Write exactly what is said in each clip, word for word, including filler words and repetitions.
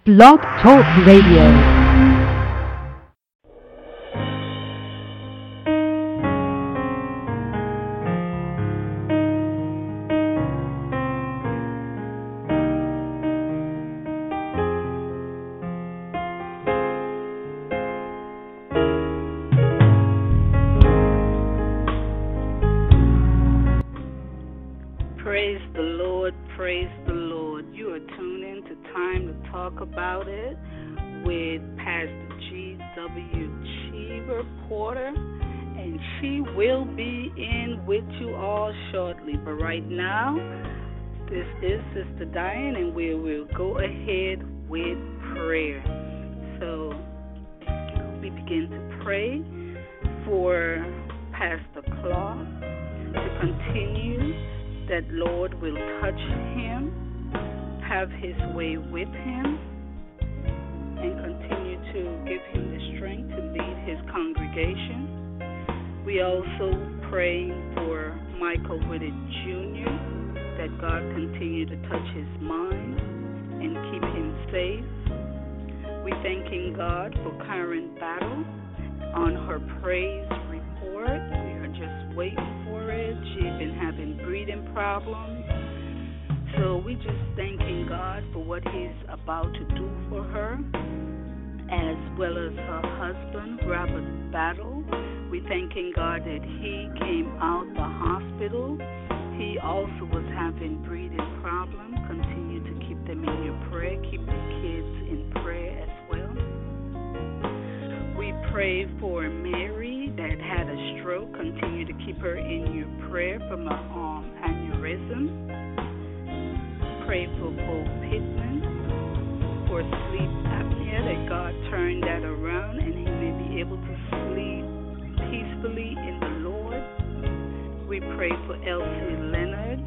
Blog Talk Radio. Praise the Lord, praise the Lord. You are tuned in to Time to Talk About It with Pastor G W. Cheever Porter, and she will be in with you all shortly. But right now, this is Sister Diane, and we will go ahead with prayer. So we begin to pray for Pastor Clark to continue, that Lord will touch him, have his way with him, and continue to give him the strength to lead his congregation. We also pray for Michael Whitted Junior, that God continue to touch his mind and keep him safe. We thanking God for Karen Battle on her praise report. We are just waiting for it. She's been having breathing problems. So we just thanking God for what he's about to do for her, as well as her husband, Robert Battle. We thanking God that he came out the hospital. He also was having breathing problems. Continue to keep them in your prayer. Keep the kids in prayer as well. We pray for Mary that had a stroke. Continue to keep her in your prayer from an um, aneurysm. Pray for Bo Pittman for sleep apnea, that God turned that around and he may be able to sleep peacefully in the Lord. We pray for Elsie Leonard,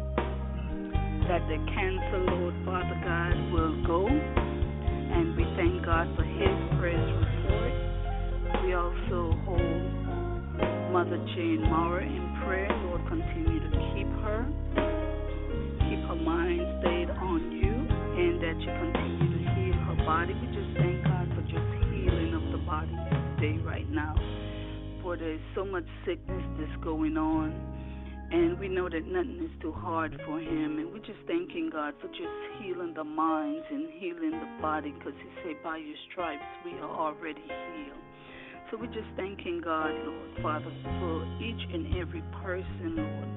that the cancer, Lord Father God, will go, and we thank God for his praise report. We also hold Mother Jane Maurer in prayer. Lord, continue to keep her. Keep her mind stayed on you, and that you continue to heal her body. We just thank God for just healing of the body today, right now. For there's so much sickness that's going on, and we know that nothing is too hard for him. And we're just thanking God for just healing the minds and healing the body, because he said, by your stripes we are already healed. So we're just thanking God, Lord Father, for each and every person, Lord.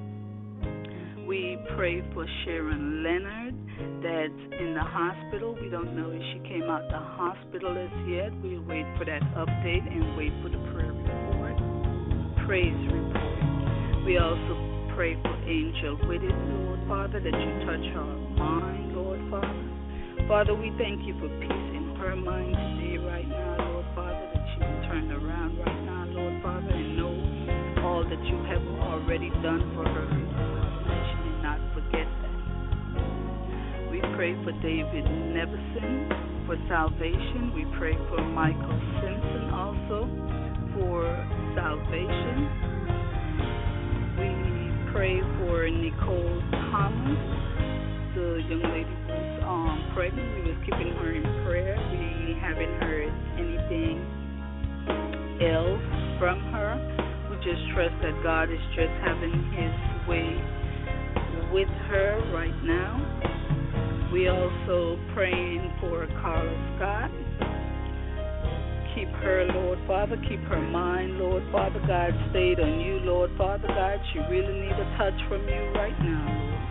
We pray for Sharon Leonard that's in the hospital. We don't know if she came out the hospital as yet. We'll wait for that update and wait for the prayer report, praise report. We also pray for Angel Whitted, Lord Father, that you touch her mind, Lord Father. Father, we thank you for peace in her mind today, right now, Lord Father, that she can turn around right now, Lord Father, and know all that you have already done for her. Not forget that. We pray for David Neveson for salvation. We pray for Michael Simpson also for salvation. We pray for Nicole Thomas, the young lady who's um, pregnant. We was keeping her in prayer. We haven't heard anything else from her. We just trust that God is just having his way with her right now. We also praying for Carla Scott. Keep her, Lord Father. Keep her mind, Lord Father God, stayed on you, Lord Father God. She really needs a touch from you right now, Lord.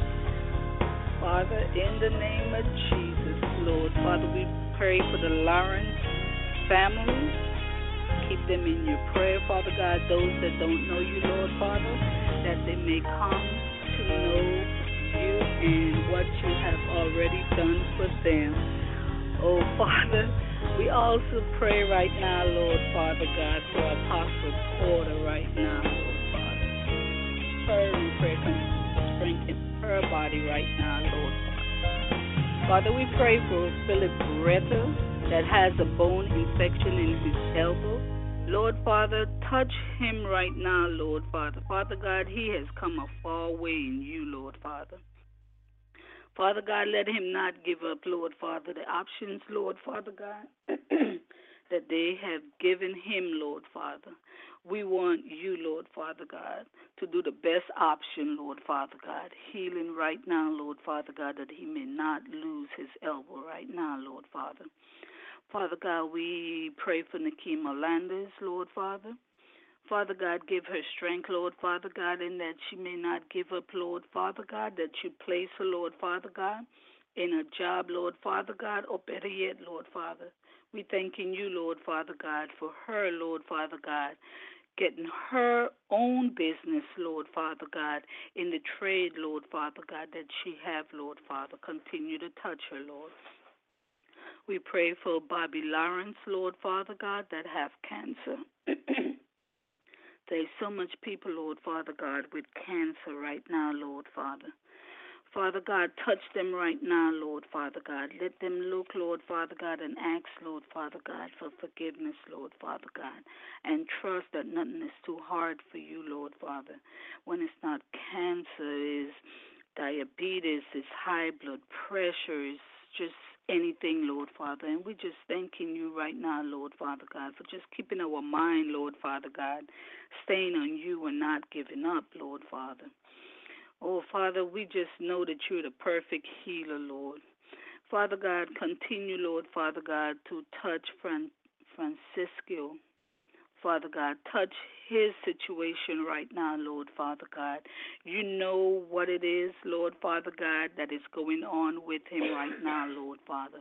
Father, in the name of Jesus, Lord Father, we pray for the Lawrence family. Keep them in your prayer, Father God. Those that don't know you, Lord Father, that they may come to know you and what you have already done for them. Oh, Father, we also pray right now, Lord Father God, for Apostle Porter right now, Lord Father. Her we pray for strengthen her body right now, Lord Father. Father, we pray for Philip Greta that has a bone infection in his elbow. Lord Father, touch him right now, Lord Father. Father God, he has come a far way in you, Lord Father. Father God, let him not give up, Lord Father, the options, Lord Father God, that they have given him, Lord Father. We want you, Lord Father God, to do the best option, Lord Father God. Healing right now, Lord Father God, that he may not lose his elbow right now, Lord Father. Father God, we pray for Nikema Landers, Lord Father. Father God, give her strength, Lord Father God, and that she may not give up, Lord Father God, that you place her, Lord Father God, in a job, Lord Father God, or better yet, Lord Father. We thanking you, Lord Father God, for her, Lord Father God, getting her own business, Lord Father God, in the trade, Lord Father God, that she have, Lord Father. Continue to touch her, Lord. We pray for Bobby Lawrence, Lord Father God, that have cancer. There's so much people, Lord Father God, with cancer right now, Lord Father. Father God, touch them right now, Lord Father God. Let them look, Lord Father God, and ask, Lord Father God, for forgiveness, Lord Father God, and trust that nothing is too hard for you, Lord Father. When it's not cancer, it's diabetes, it's high blood pressure, it's just anything, Lord Father. And we're just thanking you right now, Lord Father God, for just keeping our mind, Lord Father God, staying on you and not giving up, Lord Father. Oh, Father, we just know that you're the perfect healer, Lord. Father God, continue, Lord Father God, to touch Fran- Francisco. Father God, touch his situation right now, Lord Father God. You know what it is, Lord Father God, that is going on with him right now, Lord Father.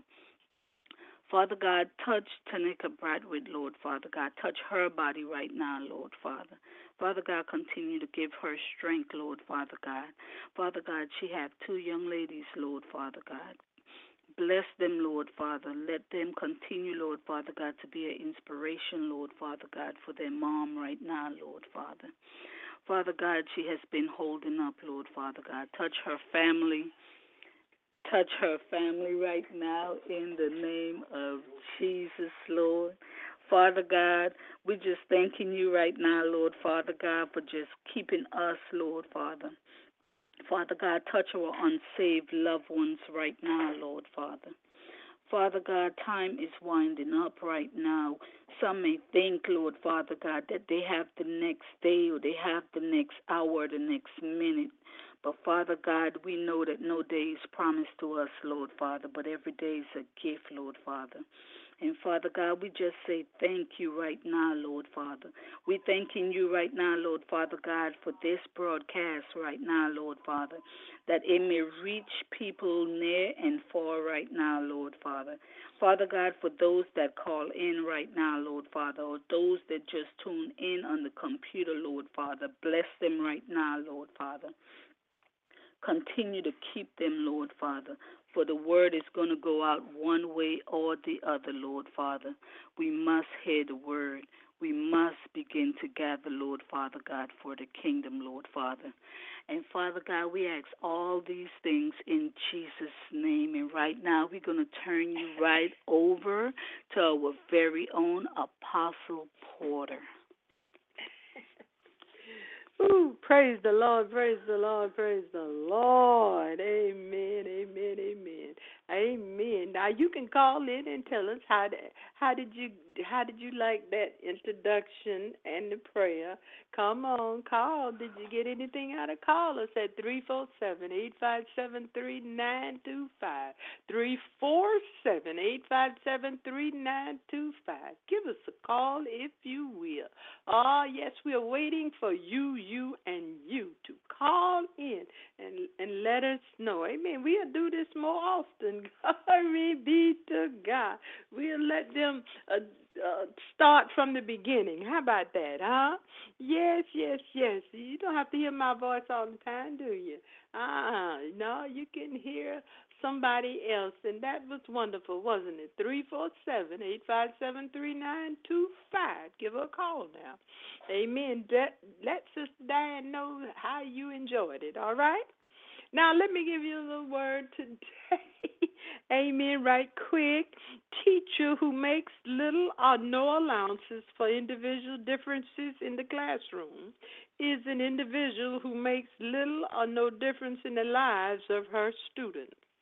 Father God, touch Tanika Bradwood, Lord Father God. Touch her body right now, Lord Father. Father God, continue to give her strength, Lord Father God. Father God, she have two young ladies, Lord Father God. Bless them, Lord Father. Let them continue, Lord Father God, to be an inspiration, Lord Father God, for their mom right now, Lord Father. Father God, she has been holding up, Lord Father God. Touch her family. Touch her family right now in the name of Jesus, Lord. Father God, we're just thanking you right now, Lord Father God, for just keeping us, Lord Father. Father God, touch our unsaved loved ones right now, Lord Father. Father God, time is winding up right now. Some may think, Lord Father God, that they have the next day or they have the next hour, the next minute. But Father God, we know that no day is promised to us, Lord Father, but every day is a gift, Lord Father. And Father God, we just say thank you right now, Lord Father. We're thanking you right now, Lord Father God, for this broadcast right now, Lord Father, that it may reach people near and far right now, Lord Father. Father God, for those that call in right now, Lord Father, or those that just tune in on the computer, Lord Father, bless them right now, Lord Father. Continue to keep them, Lord Father, for the word is going to go out one way or the other, Lord Father. We must hear the word. We must begin to gather, Lord Father God, for the kingdom, Lord Father. And Father God, we ask all these things in Jesus' name. And right now we're going to turn you right over to our very own Apostle Porter. Ooh, praise the Lord, praise the Lord, praise the Lord. Amen, amen, amen. Amen. Now you can call in and tell us how did, how did you how did you like that introduction and the prayer? Come on, call. Did you get anything out of call us at three four seven, eight five seven, three nine two five. three four seven, eight five seven, three nine two five. Give us a call if you will. Oh, yes, we are waiting for you, you, and you to call in and and let us know. Amen. We'll do this more often. Glory be to God. We'll let them uh, uh, start from the beginning. How about that, huh? Yes, yes, yes. You don't have to hear my voice all the time, do you? Uh-uh. No, you can hear somebody else, and that was wonderful, wasn't it? three four seven, eight five seven, three nine two five. Give her a call now. Amen. Let, let Sister Diane know how you enjoyed it, all right? Now, let me give you a little word today. Amen, right quick. Teacher who makes little or no allowances for individual differences in the classroom is an individual who makes little or no difference in the lives of her students.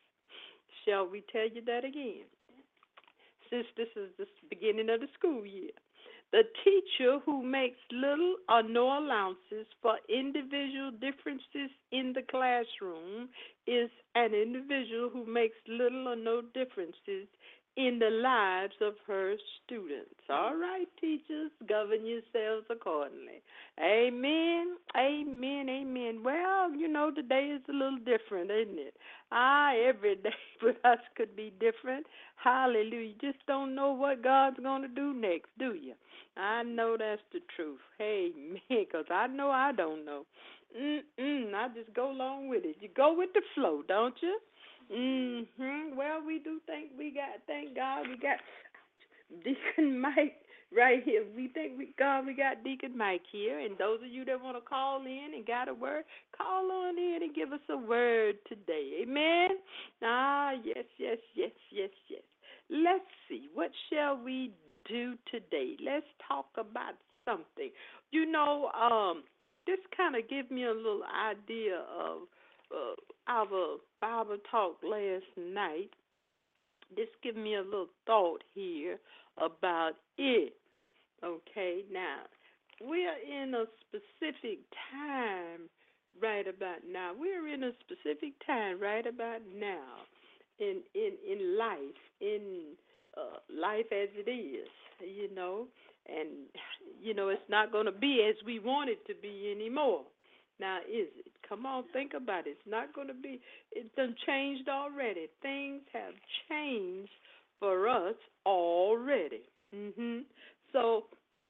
Shall we tell you that again? Since this is the beginning of the school year. The teacher who makes little or no allowances for individual differences in the classroom is an individual who makes little or no differences in the lives of her students. All right, teachers, govern yourselves accordingly. Amen, amen, amen. Well, you know, today is a little different, isn't it? Ah, every day with us could be different. Hallelujah. You just don't know what God's going to do next, do you? I know that's the truth. Amen, because I know I don't know. Mm-mm, I just go along with it. You go with the flow, don't you? Mm-hmm. Well, we do think we got, thank God, we got Deacon Mike right here. We think we God, we got Deacon Mike here. And those of you that want to call in and got a word, call on in and give us a word today. Amen? Ah, yes, yes, yes, yes, yes. Let's see. What shall we do today? Let's talk about something. You know, um, this kind of gives me a little idea of uh, our Bible talk last night. This gives me a little thought here about it. Okay, now, we're in a specific time right about now. We're in a specific time right about now in in, in life, in uh, life as it is, you know. And, you know, it's not going to be as we want it to be anymore. Now, is it? Come on, think about it. It's not going to be. It's done changed already. Things have changed for us already. Mm-hmm. So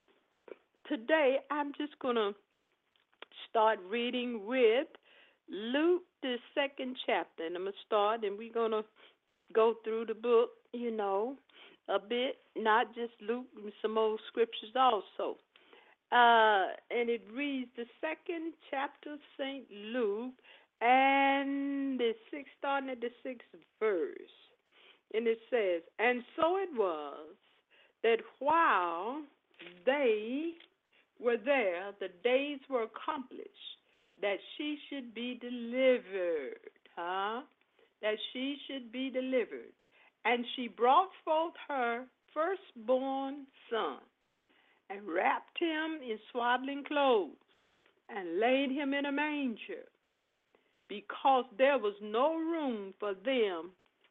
today I'm just going to start reading with Luke, the second chapter. And I'm going to start, and we're going to go through the book, you know, a bit, not just Luke, some old scriptures also. Uh, and it reads the second chapter of Saint Luke, and the sixth, starting at the sixth verse. And it says, and so it was that while they were there, the days were accomplished that she should be delivered, huh? That she should be delivered. And she brought forth her firstborn son, and wrapped him in swaddling clothes, and laid him in a manger, because there was no room for them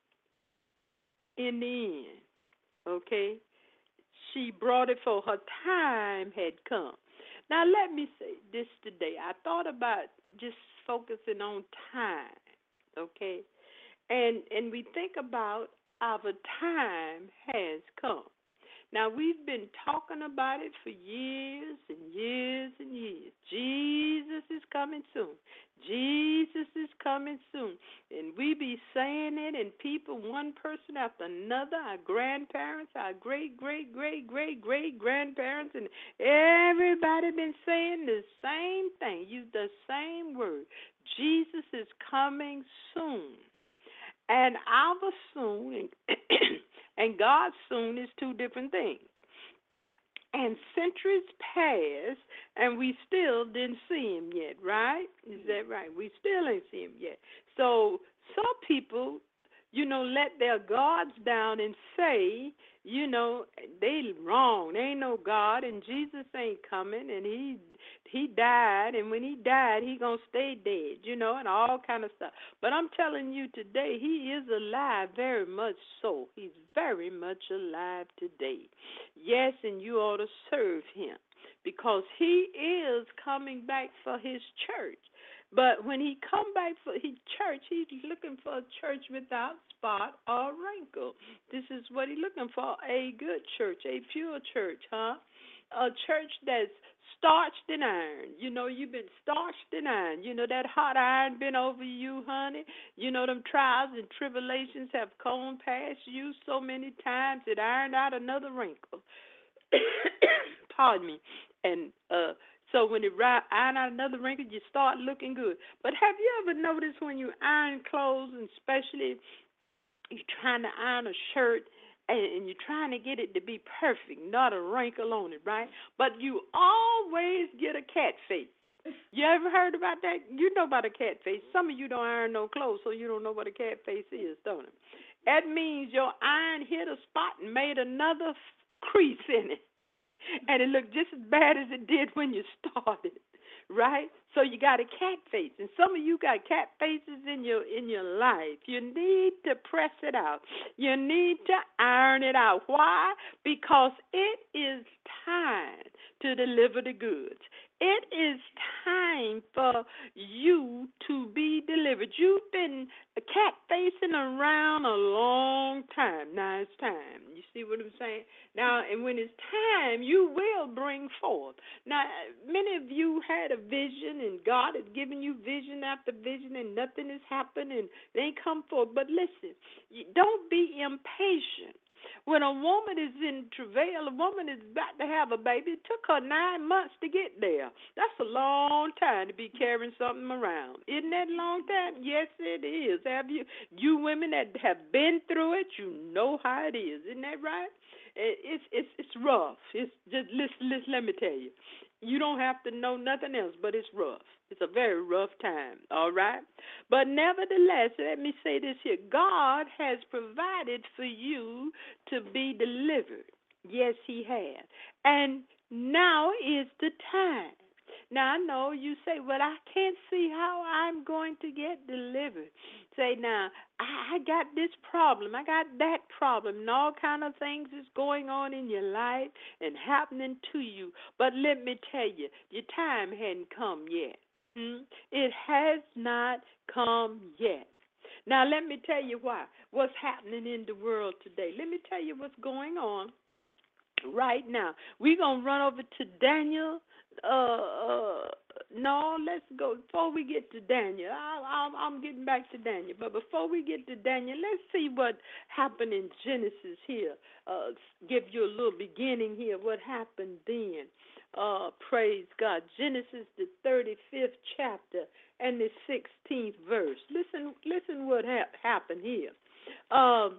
in the inn. Okay? She brought it for her time had come. Now, let me say this today. I thought about just focusing on time, okay? And and we think about our time has come. Now, we've been talking about it for years and years and years. Jesus is coming soon. Jesus is coming soon. And we be saying it, and people, one person after another, our grandparents, our great, great, great, great, great grandparents, and everybody been saying the same thing, use the same word. Jesus is coming soon. And our soon and, and God's soon is two different things. And centuries passed, and we still didn't see him yet, right? Is that right? We still ain't see him yet. So some people, you know, let their guards down and say, you know, they wrong. There ain't no God, and Jesus ain't coming, and he he died, and when he died, he gonna stay dead, you know, and all kind of stuff. But I'm telling you today, he is alive, very much so. He's very much alive today. Yes, and you ought to serve him, because he is coming back for his church. But when he come back for his church, he's looking for a church without spot or wrinkle. This is what he's looking for, a good church, a pure church, huh? A church that's starched in iron. You know, you've been starched in iron. You know, that hot iron been over you, honey. You know, them trials and tribulations have come past you so many times it ironed out another wrinkle. Pardon me. And uh, so when it iron out another wrinkle, you start looking good. But have you ever noticed when you iron clothes, and especially you're trying to iron a shirt, and you're trying to get it to be perfect, not a wrinkle on it, right? But you always get a cat face. You ever heard about that? You know about a cat face. Some of you don't iron no clothes, so you don't know what a cat face is, don't it? That means your iron hit a spot and made another crease in it. And it looked just as bad as it did when you started, right? So you got a cat face, and some of you got cat faces in your in your life. You need to press it out. You need to iron it out. Why? Because it is time to deliver the goods. It is time for you to be delivered. You've been cat facing around a long time. Now it's time. You see what I'm saying? Now, and when it's time, you will bring forth. Now, many of you had a vision, and God has given you vision after vision, and nothing has happened, and they ain't come forth. But listen, don't be impatient. When a woman is in travail, a woman is about to have a baby. It took her nine months to get there. That's a long time to be carrying something around. Isn't that a long time? Yes, it is. Have you, you women that have been through it, you know how it is. Isn't that right? It's it's it's rough. It's just listen, listen, let me tell you. You don't have to know nothing else, but it's rough. It's a very rough time, all right? But nevertheless, let me say this here. God has provided for you to be delivered. Yes, he has. And now is the time. Now, I know you say, well, I can't see how I'm going to get delivered. Say, now, I got this problem. I got that problem. And all kind of things is going on in your life and happening to you. But let me tell you, your time hadn't come yet. Hmm? It has not come yet. Now, let me tell you why. What's happening in the world today. Let me tell you what's going on right now. We're going to run over to Daniel. Uh, uh, no, let's go. Before we get to Daniel, I, I'm, I'm getting back to Daniel. But before we get to Daniel, let's see what happened in Genesis here. Uh, give you a little beginning here. What happened then? Uh, praise God. Genesis, the thirty-fifth chapter and the sixteenth verse. Listen, listen what ha- happened here. Um.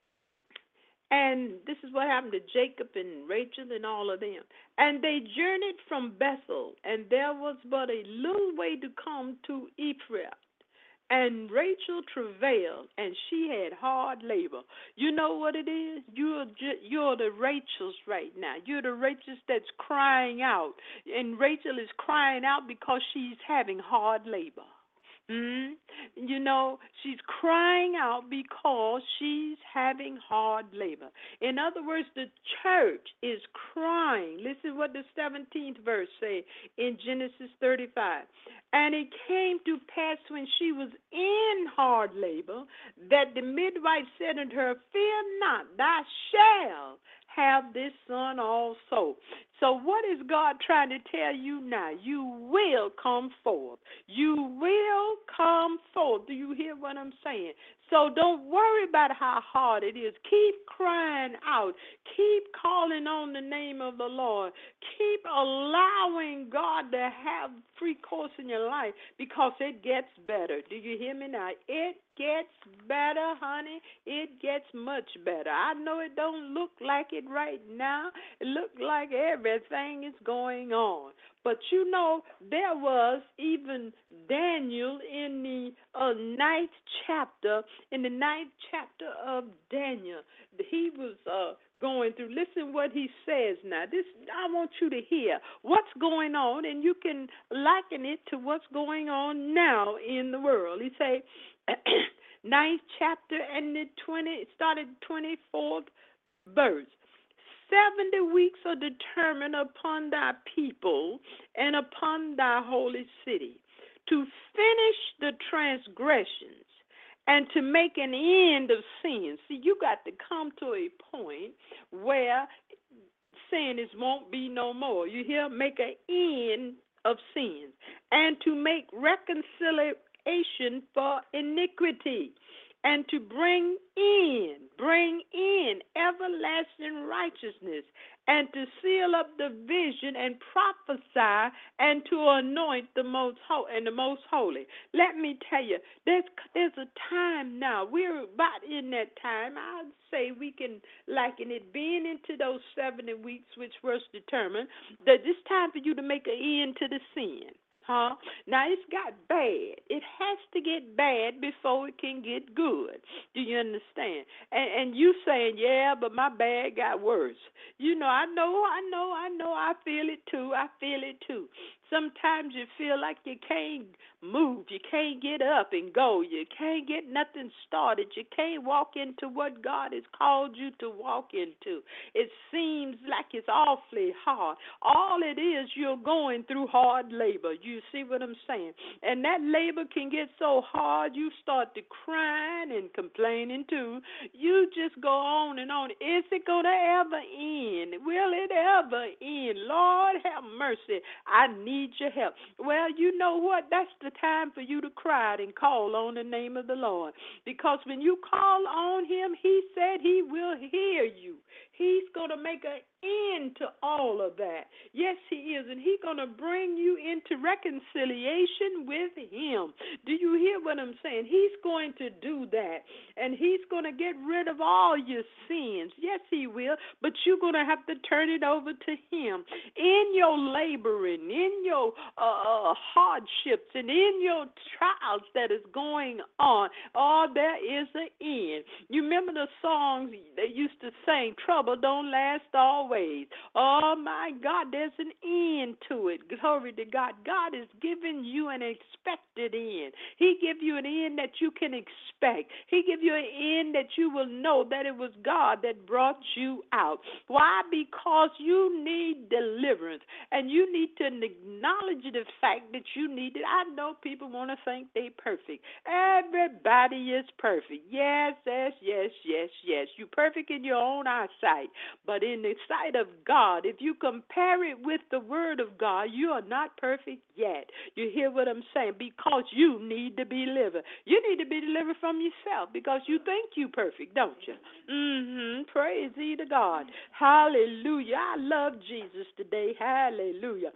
And this is what happened to Jacob and Rachel and all of them. And they journeyed from Bethel, and there was but a little way to come to Ephraim. And Rachel travailed, and she had hard labor. You know what it is? You're you're the Rachels right now. You're the Rachels that's crying out. And Rachel is crying out because she's having hard labor. Mm, you know, she's crying out because she's having hard labor. In other words, the church is crying. Listen what the seventeenth verse say in Genesis thirty-five. And it came to pass when she was in hard labor that the midwife said unto her, fear not, thou shalt have this son also. So what is God trying to tell you now? You will come forth. You will come forth. Do you hear what I'm saying? So don't worry about how hard it is. Keep crying out. Keep calling on the name of the Lord. Keep allowing God to have free course in your life because it gets better. Do you hear me now? It gets better, honey. It gets much better. I know it don't look like it right now. It looks like everything is going on. But you know, there was even Daniel in the uh, ninth chapter, in the ninth chapter of Daniel. He was uh, going through. Listen what he says now. This I want you to hear what's going on, and you can liken it to what's going on now in the world. He say, ninth chapter and the twenty started twenty-fourth verse. Seventy weeks are determined upon thy people and upon thy holy city to finish the transgressions and to make an end of sin. See, you got to come to a point where sin is won't be no more. You hear? Make an end of sins and to make reconciliation for iniquity. And to bring in, bring in everlasting righteousness, and to seal up the vision and prophesy, and to anoint the most holy and the most holy. Let me tell you, there's there's a time now. We're about in that time. I'd say we can liken it being into those seventy weeks, which was determined that it's time for you to make an end to the sin. Huh? Now it's got bad. It has to get bad before it can get good. Do you understand? And and you saying, yeah, but my bad got worse. You know, I know, I know, I know. I feel it too. I feel it too. Sometimes you feel like you can't move. You can't get up and go. You can't get nothing started. You can't walk into what God has called you to walk into. It seems like it's awfully hard. All it is, you're going through hard labor. You see what I'm saying? And that labor can get so hard, you start to crying and complaining too. You just go on and on. Is it going to ever end? Will it ever end? Lord, have mercy. I need your help. Well, you know what? That's the time for you to cry and call on the name of the Lord. Because when you call on him, he said he will hear you. He's going to make an end to all of that. Yes, he is. And he's going to bring you into reconciliation with him. Do you hear what I'm saying? He's going to do that. And he's going to get rid of all your sins. Yes, he will. But you're going to have to turn it over to him. In your laboring, in your uh, hardships, and in your trials that is going on, oh, there is an end. You remember the songs they used to sing, trouble don't last always. Oh, my God, there's an end to it. Glory to God. God is giving you an expected end. He give you an end that you can expect. He give you an end that you will know that it was God that brought you out. Why? Because you need deliverance, and you need to acknowledge the fact that you need it. I know people want to think they perfect. Everybody is perfect. Yes, yes, yes, yes, yes. You're perfect in your own eyesight, but in the sight of God, if you compare it with the Word of God, you are not perfect yet. You hear what I'm saying? Because you need to be delivered. You need to be delivered from yourself because you think you perfect, don't you? Mm-hmm. Praise be to God. Hallelujah. I love Jesus today. Hallelujah.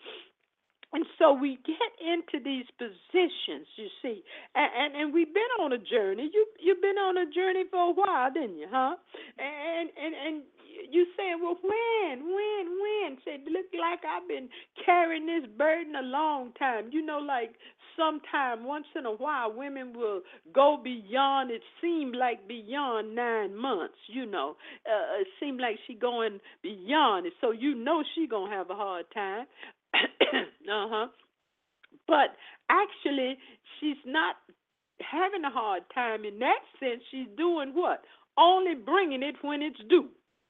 And so we get into these positions, you see, and, and and we've been on a journey. You you've been on a journey for a while, didn't you, huh? And and and you saying, well, when, when, when? Say, look like I've been carrying this burden a long time. You know, like sometime once in a while, women will go beyond. It seemed like beyond nine months. You know, uh, it seemed like she going beyond it. So you know she gonna have a hard time. uh-huh. But actually, she's not having a hard time in that sense. She's doing what? Only bringing it when it's due.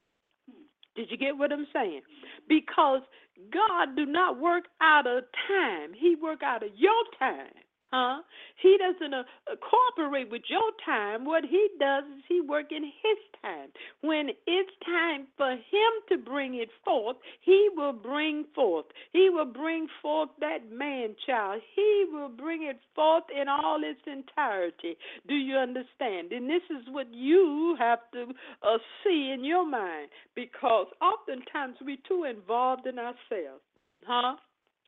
Did you get what I'm saying? Because God do not work out of time. He work out of your time. Huh? He doesn't uh, cooperate with your time. What he does is he works in his time. When it's time for him to bring it forth, he will bring forth. He will bring forth that man child. He will bring it forth in all its entirety. Do you understand? And this is what you have to uh, see in your mind, because oftentimes we're too involved in ourselves. Huh?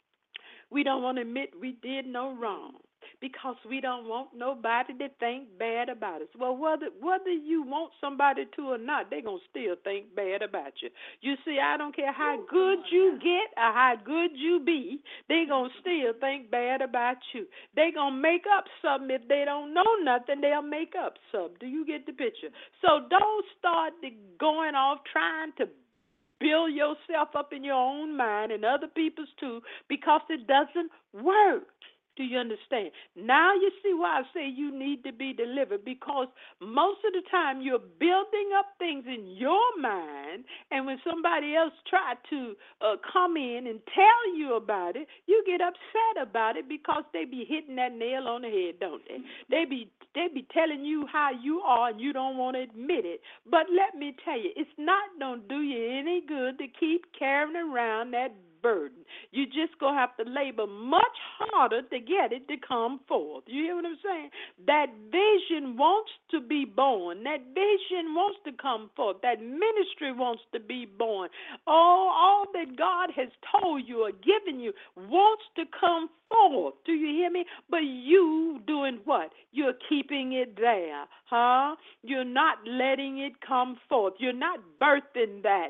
We don't want to admit we did no wrong, because we don't want nobody to think bad about us. Well, whether whether you want somebody to or not, they're going to still think bad about you. You see, I don't care how good you get or how good you be, they're going to still think bad about you. They're going to make up something. If they don't know nothing, they'll make up something. Do you get the picture? So don't start going off trying to build yourself up in your own mind and other people's too, because it doesn't work. Do you understand? Now you see why I say you need to be delivered, because most of the time you're building up things in your mind, and when somebody else try to uh, come in and tell you about it, you get upset about it, because they be hitting that nail on the head, don't they? They be they be telling you how you are, and you don't want to admit it. But let me tell you, it's not going to do you any good to keep carrying around that burden. You just going to have to labor much harder to get it to come forth. You hear what I'm saying? That vision wants to be born. That vision wants to come forth. That ministry wants to be born. All, all that God has told you or given you wants to come forth. Do you hear me? But you doing what? You're keeping it there, huh? You're not letting it come forth. You're not birthing that.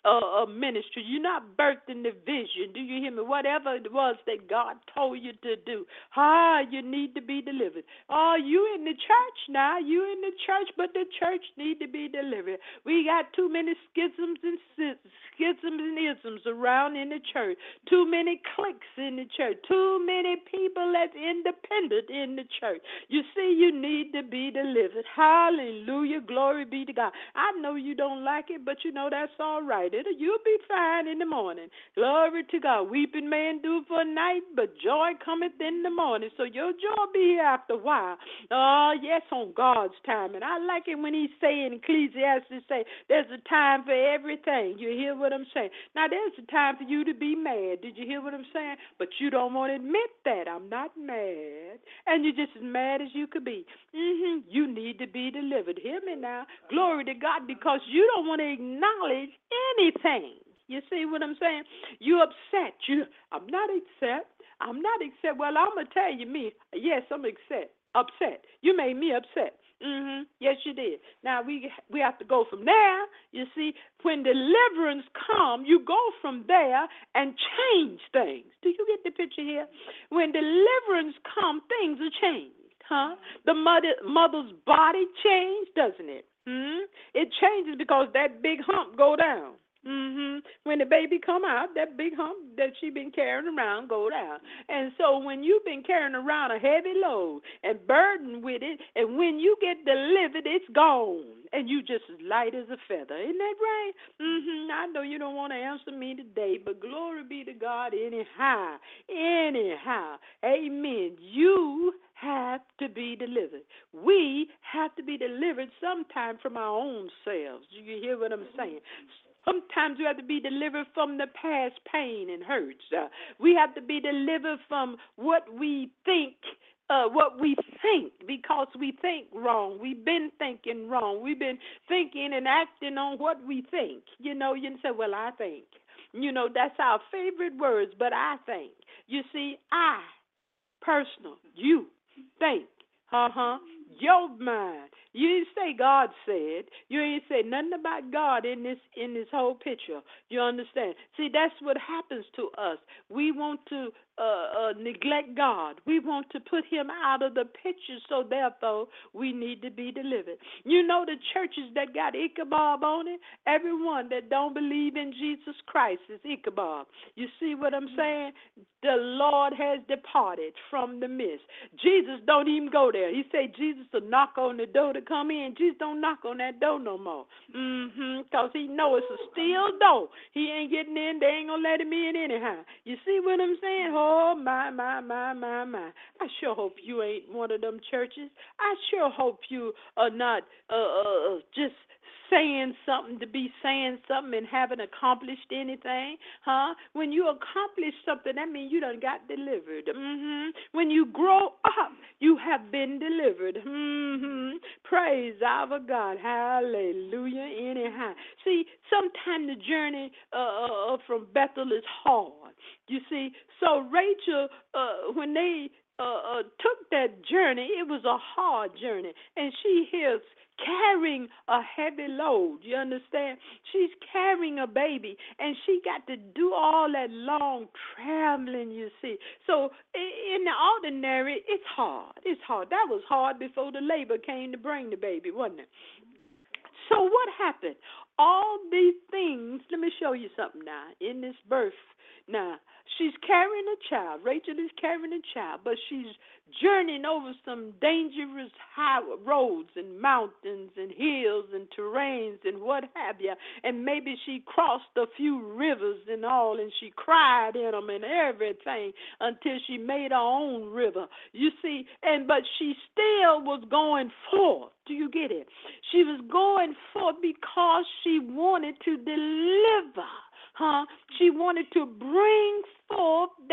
uh, uh, ministry. You're not birthed in the vision. Do you hear me? Whatever it was that God told you to do, ah, you need to be delivered. Oh, you in the church now. You in the church, but the church need to be delivered. We got too many schisms and schisms and isms around in the church. Too many cliques in the church. Too many people that's independent in the church. You see, you need to be delivered. Hallelujah. Glory be to God. I know you don't like it, but you know that's all right. It'll, you'll be fine in the morning. Glory to God. Weeping may endure for a night, but joy cometh in the morning. So your joy will be here after a while. Oh, yes, on God's time. And I like it when he say in Ecclesiastes, say, there's a time for everything. You hear what I'm saying? Now, there's a time for you to be mad. Did you hear what I'm saying? But you don't want to admit that. I'm not mad. And you're just as mad as you could be. Mm-hmm. You need to be delivered. Hear me now. Glory to God, because you don't want to acknowledge anything. You see what I'm saying? You upset. You, I'm not upset. I'm not upset. Well, I'm going to tell you me. Yes, I'm upset. Upset. You made me upset. Mm-hmm. Yes, you did. Now, we we have to go from there. You see, when deliverance come, you go from there and change things. Do you get the picture here? When deliverance come, things are changed. Huh? The mother, mother's body changed, doesn't it? Hmm? It changes because that big hump go down. Mm-hmm. When the baby come out, that big hump that she been carrying around go down. And so when you've been carrying around a heavy load and burdened with it, and when you get delivered, it's gone. And you just as light as a feather. Isn't that right? Mm-hmm. I know you don't want to answer me today, but glory be to God anyhow. Anyhow. Amen. You have to be delivered. We have to be delivered sometime from our own selves. Do you hear what I'm saying? Sometimes we have to be delivered from the past pain and hurts. Uh, we have to be delivered from what we think, uh, what we think, because we think wrong. We've been thinking wrong. We've been thinking and acting on what we think. You know, you can say, well, I think. You know, that's our favorite words, but I think. You see, I, personal, you, think. Uh-huh. Your mind. You didn't say God said. You ain't say nothing about God in this in this whole picture. You understand? See, that's what happens to us. We want to uh, uh, neglect God. We want to put him out of the picture, so therefore we need to be delivered. You know the churches that got Ichabod on it? Everyone that don't believe in Jesus Christ is Ichabod. You see what I'm saying? The Lord has departed from the midst. Jesus don't even go there. He said Jesus will knock on the door to come in. Jesus don't knock on that door no more. Mm-hmm. Because he knows it's a steel door. He ain't getting in. They ain't going to let him in anyhow. You see what I'm saying? Oh, my, my, my, my, my. I sure hope you ain't one of them churches. I sure hope you are not uh, uh, just saying something to be saying something and haven't accomplished anything, huh? When you accomplish something, that means you done got delivered. Mm-hmm. When you grow up, you have been delivered. Mm-hmm. Praise our God. Hallelujah. Anyhow. See, sometimes the journey uh, uh, from Bethel is hard. You see, so Rachel, uh, when they uh, uh, took that journey, it was a hard journey, and she hears carrying a heavy load. You understand? She's carrying a baby, and she got to do all that long traveling, you see. So in the ordinary, it's hard. It's hard. That was hard before the labor came to bring the baby, wasn't it? So what happened? All these things, let me show you something now, in this birth. Now, she's carrying a child. Rachel is carrying a child, but she's journeying over some dangerous high roads and mountains and hills and terrains and what have you. And maybe she crossed a few rivers and all, and she cried in them and everything until she made her own river. You see, and but she still was going forth. Do you get it? She was going forth because she wanted to deliver. Huh? She wanted to bring forth that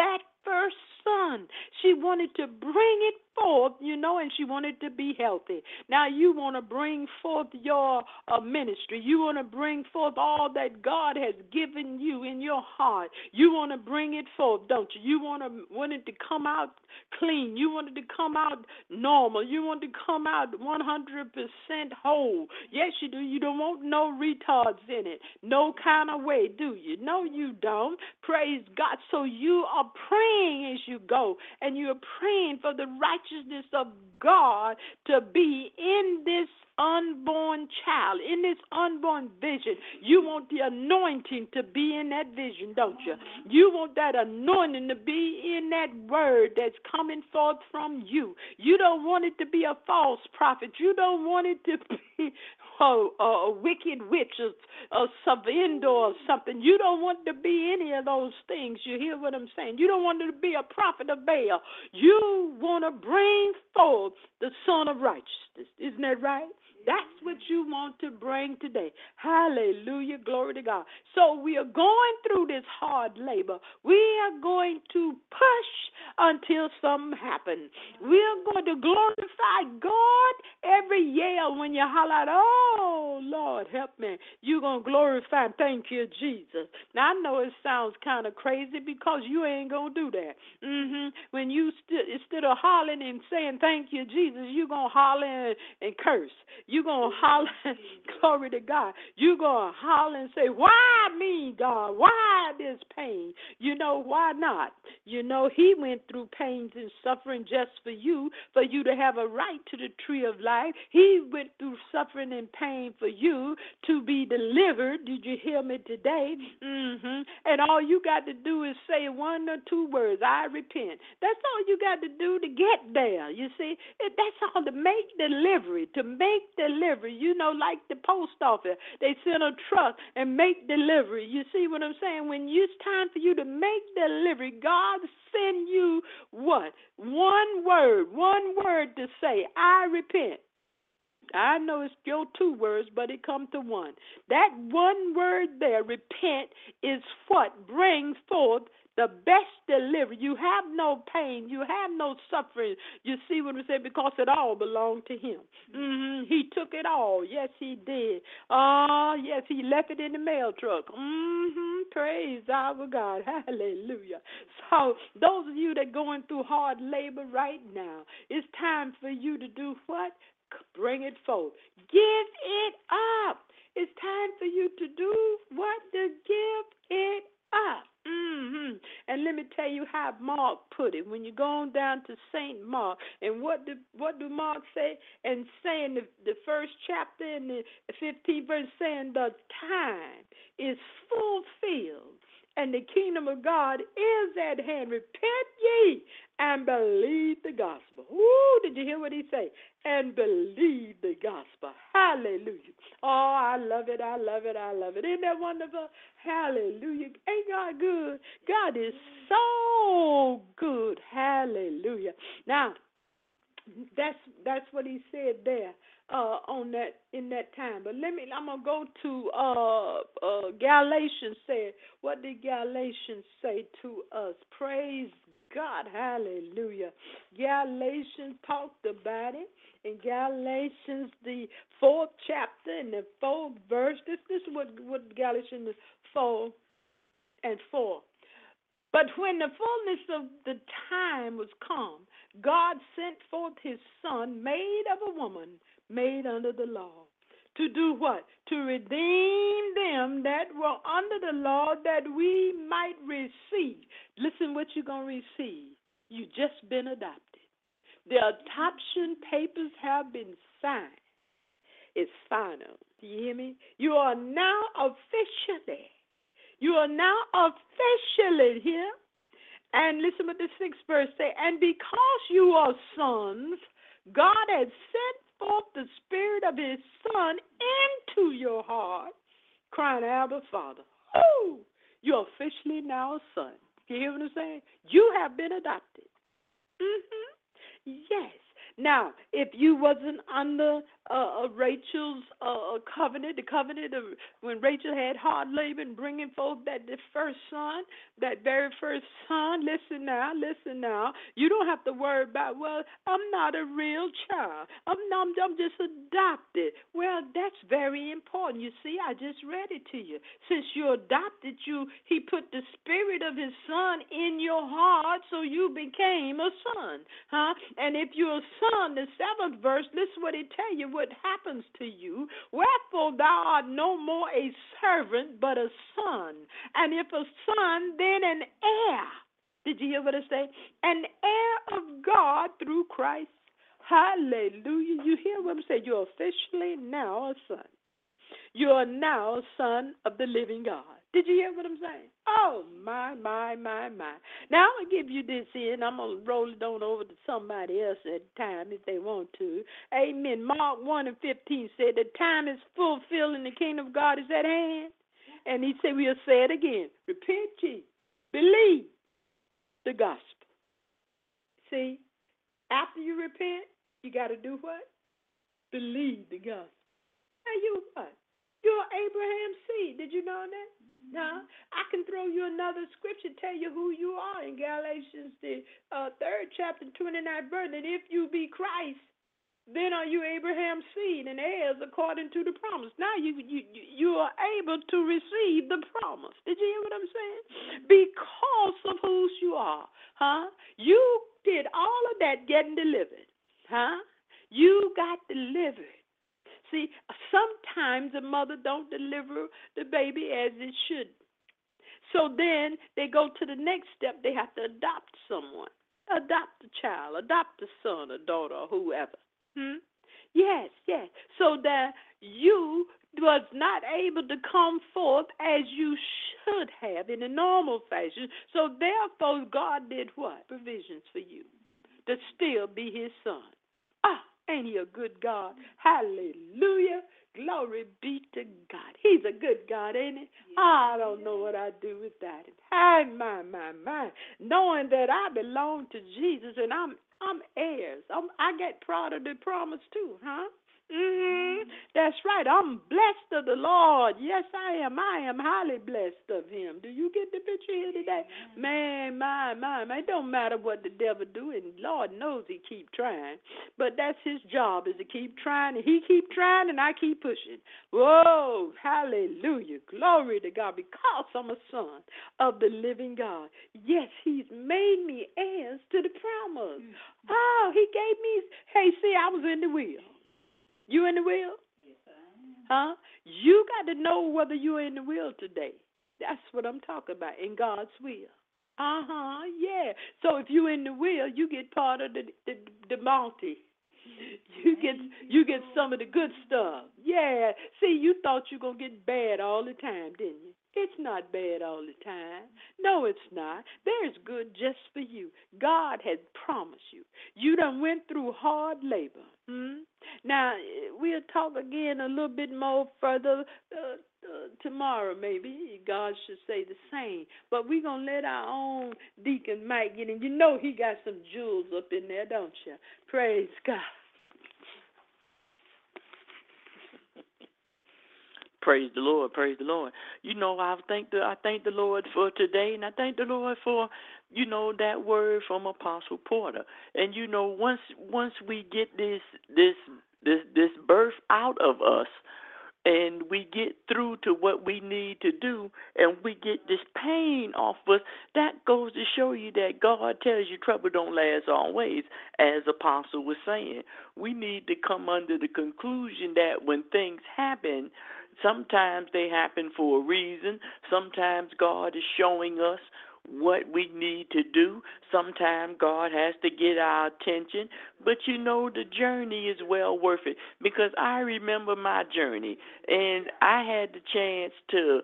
first son. She wanted to bring it forth, you know, and she wanted to be healthy. Now you want to bring forth your uh, ministry. You want to bring forth all that God has given you in your heart. You want to bring it forth, don't you? You want to want it to come out clean. You want it to come out normal. You want it to come out one hundred percent whole. Yes, you do. You don't want no retards in it. No kind of way, do you? No, you don't. Praise God. So you are praying as you go, and you're praying for the righteousness of God to be in this unborn child, in this unborn vision. You want the anointing to be in that vision, don't you? You want that anointing to be in that word that's coming forth from you. You don't want it to be a false prophet. You don't want it to be a, a, a wicked witch or, or some indoor or something. You don't want it to be any of those things. You hear what I'm saying? You don't want it to be a prophet of Baal. You want to bring forth the Son of Righteousness. Isn't that right? That's what you want to bring today. Hallelujah. Glory to God. So we are going through this hard labor. We are going to push until something happens. We are going to glorify God every yell when you holler out, oh, Lord, help me. You're going to glorify him. Thank you, Jesus. Now, I know it sounds kind of crazy because you ain't going to do that. Mm-hmm. When you, st- instead of hollering and saying, thank you, Jesus, you're going to holler and, and curse. You're going to holler, glory to God. You're going to holler and say, why me, God? Why this pain? You know, why not? You know, he went through pains and suffering just for you, for you to have a right to the tree of life. He went through suffering and pain for you to be delivered. Did you hear me today? Mm-hmm. And all you got to do is say one or two words, I repent. That's all you got to do to get there. You see, it, that's all, to make delivery, to make delivery. You know, like the post office, they send a truck and make delivery. You see what I'm saying? When it's time for you to make delivery, God send you what? One word, one word to say, I repent. I know it's your two words, but it comes to one. That one word there, repent, is what brings forth the best delivery. You have no pain. You have no suffering. You see what we say? Because it all belonged to him. Mm-hmm. He took it all. Yes, he did. Oh, yes, he left it in the mail truck. Mm-hmm. Praise our God. Hallelujah. So those of you that are going through hard labor right now, it's time for you to do what? Bring it forth. Give it up. It's time for you to do what? To give it up. Mm-hmm. And let me tell you how Mark put it. When you go on down to Saint Mark, and what do what do Mark say? And saying the, the first chapter in the fifteenth verse, saying the time is fulfilled, and the kingdom of God is at hand. Repent ye and believe the gospel. Ooh, did you hear what he say? And believe the gospel. Hallelujah. Oh, I love it. I love it. I love it. Isn't that wonderful? Hallelujah. Ain't God good? God is so good. Hallelujah. Now, that's that's what he said there uh, on that in that time. But let me. I'm gonna go to uh, uh, Galatians. Said, what did Galatians say to us? Praise God. Hallelujah. Galatians talked about it. In Galatians, the fourth chapter and the fourth verse, this, this is what, what Galatians four and four. But when the fullness of the time was come, God sent forth his Son, made of a woman, made under the law. To do what? To redeem them that were under the law, that we might receive. Listen what you're going to receive. You just been adopted. The adoption papers have been signed. It's final. Do you hear me? You are now officially, you are now officially here. And listen what the sixth verse say. And because you are sons, God has sent forth the Spirit of his Son into your heart, crying, Abba, Father. Oh, you're officially now a son. You hear what I'm saying? You have been adopted. Mm-hmm. Yes. Now, if you wasn't under uh, uh, Rachel's uh, uh, covenant, the covenant of when Rachel had hard labor and bringing forth that the first son, that very first son. Listen now, listen now. You don't have to worry about, well, I'm not a real child. I'm not, I'm just adopted. Well, that's very important. You see, I just read it to you. Since you adopted, you he put the spirit of his son in your heart, so you became a son. Huh? And if you're a son, the seventh verse, listen what it tell you, what happens to you. Wherefore thou art no more a servant, but a son. And if a son, then an heir. Did you hear what I say? An heir of God through Christ. Hallelujah. You hear what I'm saying? You're officially now a son. You are now a son of the living God. Did you hear what I'm saying? Oh, my, my, my, my. Now, I'm going to give you this here, and I'm going to roll it on over to somebody else at the time if they want to. Amen. Mark one and fifteen said, the time is fulfilled and the kingdom of God is at hand. And he said, we'll say it again. Repent ye. Believe the gospel. See, after you repent, you got to do what? Believe the gospel. Now, you what? You're Abraham's seed. Did you know that? No. I can throw you another scripture, tell you who you are in Galatians, the uh, third chapter, twenty-ninth verse. And if you be Christ, then are you Abraham's seed and heirs according to the promise. Now you you you are able to receive the promise. Did you hear what I'm saying? Because of whose you are, huh? You did all of that getting delivered, huh? You got delivered. See, sometimes a mother don't deliver the baby as it should. So then they go to the next step. They have to adopt someone. Adopt a child. Adopt a son, a daughter, or whoever. Hmm? Yes, yes. So that you was not able to come forth as you should have in a normal fashion. So therefore, God did what? Provisions for you to still be his son. Ah, ain't he a good God? Hallelujah. Glory be to God. He's a good God, ain't he? I don't know what I'd do without him. Hey, my, my, my. Knowing that I belong to Jesus and I'm I'm heirs. I'm, I get part of the promise too, huh? Mm-hmm. That's right. I'm blessed of the Lord. Yes, I am. I am highly blessed of him. Do you get the picture here today? Man, my, my, man. It don't matter what the devil do, and Lord knows he keep trying. But that's his job, is to keep trying, and he keep trying, and I keep pushing. Whoa, hallelujah. Glory to God, because I'm a son of the living God. Yes, he's made me heirs to the promise. Oh, he gave me, hey, see, I was in the will. You in the will? Yes, I am. Huh? You got to know whether you're in the will today. That's what I'm talking about, in God's will. Uh-huh, yeah. So if you're in the will, you get part of the the, the bounty. You get you get some of the good stuff. Yeah. See, you thought you were going to get bad all the time, didn't you? It's not bad all the time. No, it's not. There's good just for you. God has promised you. You done went through hard labor. Hmm? Now, we'll talk again a little bit more further uh, uh, tomorrow, maybe. God should say the same. But we're going to let our own Deacon Mike get in. You know he got some jewels up in there, don't you? Praise God. Praise the Lord, praise the Lord. You know, I thank the I thank the Lord for today, and I thank the Lord for, you know, that word from Apostle Porter. And you know, once once we get this this this this birth out of us, and we get through to what we need to do, and we get this pain off us, that goes to show you that God tells you trouble don't last always, as Apostle was saying. We need to come under the conclusion that when things happen, sometimes they happen for a reason. Sometimes God is showing us what we need to do. Sometimes God has to get our attention. But you know, the journey is well worth it, because I remember my journey, and I had the chance to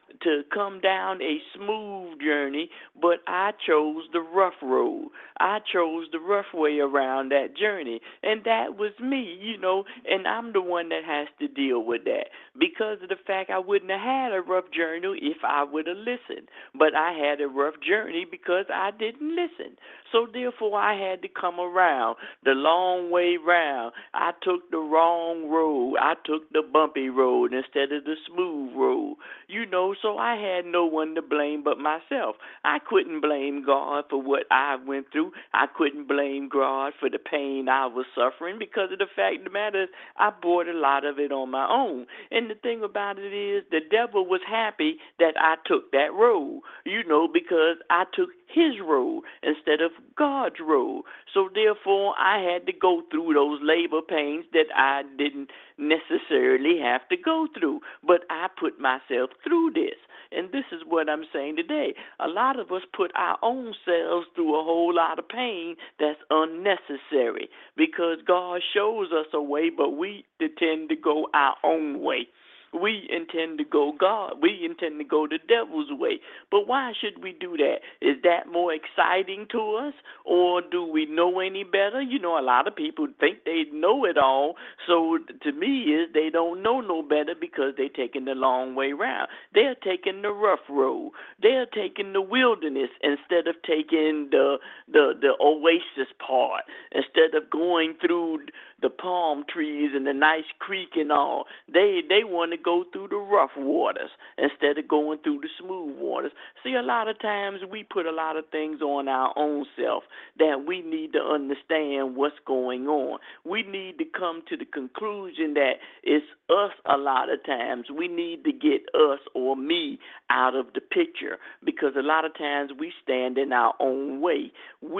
to come down a smooth journey, but I chose the rough road. I chose the rough way around that journey, and that was me, you know, and I'm the one that has to deal with that because of the fact I wouldn't have had a rough journey if I would have listened, but I had a rough journey because I didn't listen. So therefore, I had to come around the long way round. I took the wrong road. I took the bumpy road instead of the smooth road. You know, so I had no one to blame but myself. I couldn't blame God for what I went through. I couldn't blame God for the pain I was suffering because of the fact of the matter is I bore a lot of it on my own. And the thing about it is the devil was happy that I took that road, you know, because I took his road instead of God's road. So therefore, I had to go through those labor pains that I didn't necessarily have to go through, but I put myself through this. And this is what I'm saying today. A lot of us put our own selves through a whole lot of pain that's unnecessary because God shows us a way, but we tend to go our own way. We intend to go God. We intend to go the devil's way. But why should we do that? Is that more exciting to us, or do we know any better? You know, a lot of people think they know it all. So to me, is they don't know no better because they're taking the long way round. They're taking the rough road. They're taking the wilderness instead of taking the the the oasis part. Instead of going through the palm trees and the nice creek and all, they they want to go through the rough waters instead of going through the smooth waters. See, a lot of times we put a lot of things on our own self that we need to understand what's going on. We need to come to the conclusion that it's us a lot of times. We need to get us or me out of the picture because a lot of times we stand in our own way.